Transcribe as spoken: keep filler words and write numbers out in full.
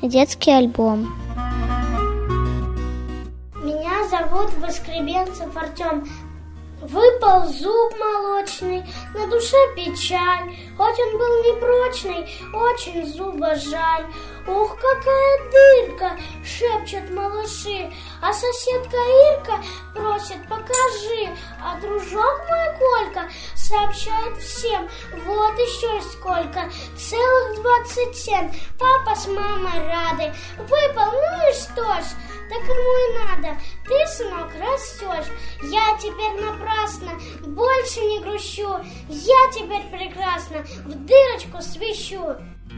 детский альбом. Меня зовут Воскребенцев Артем. Выпал зуб молочный, на душе печаль. Хоть он был непрочный, очень зуба жаль. Ух, какая дырка, шепчут малыши. А соседка Ирка просит, покажи. А дружок мой Колька сообщает всем, вот еще сколько, целых двадцать семь. Папа с мамой рады. Выпал, ну и что ж, так ему и надо. Ты, сынок, растешь. Я теперь напрасно больше не грущу. Я теперь прекрасно в дырочку свищу.